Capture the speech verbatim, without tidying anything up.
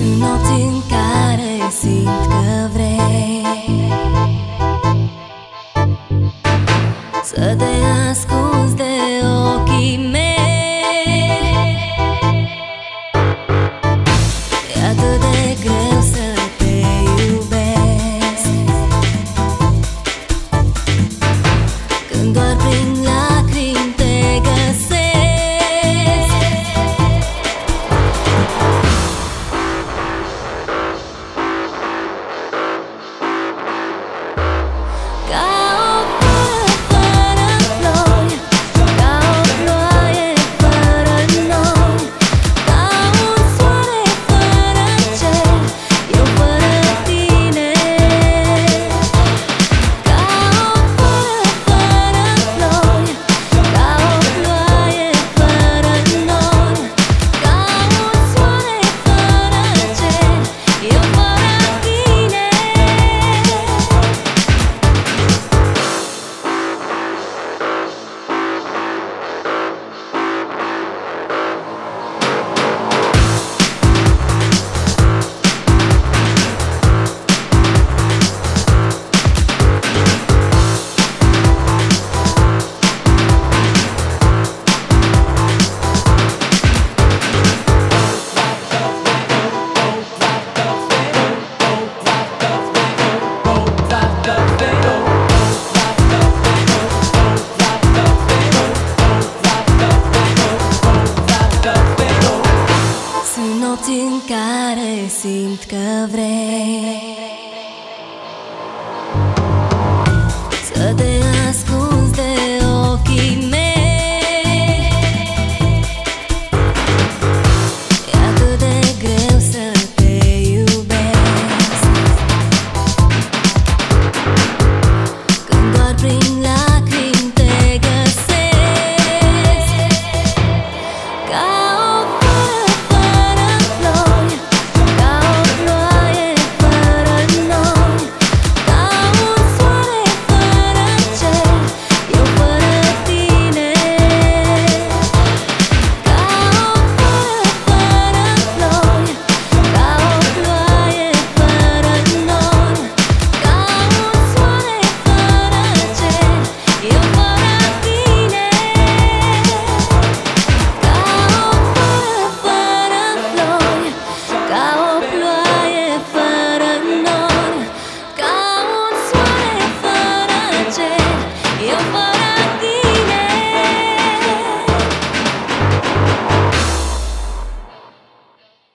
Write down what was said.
Sunt nopți în care simt că vrei să te ascunzi de ochii mei. E atât de greu să te iubesc când doar prin lacrimi te găsesc. Sunt nopți în care simt că vrei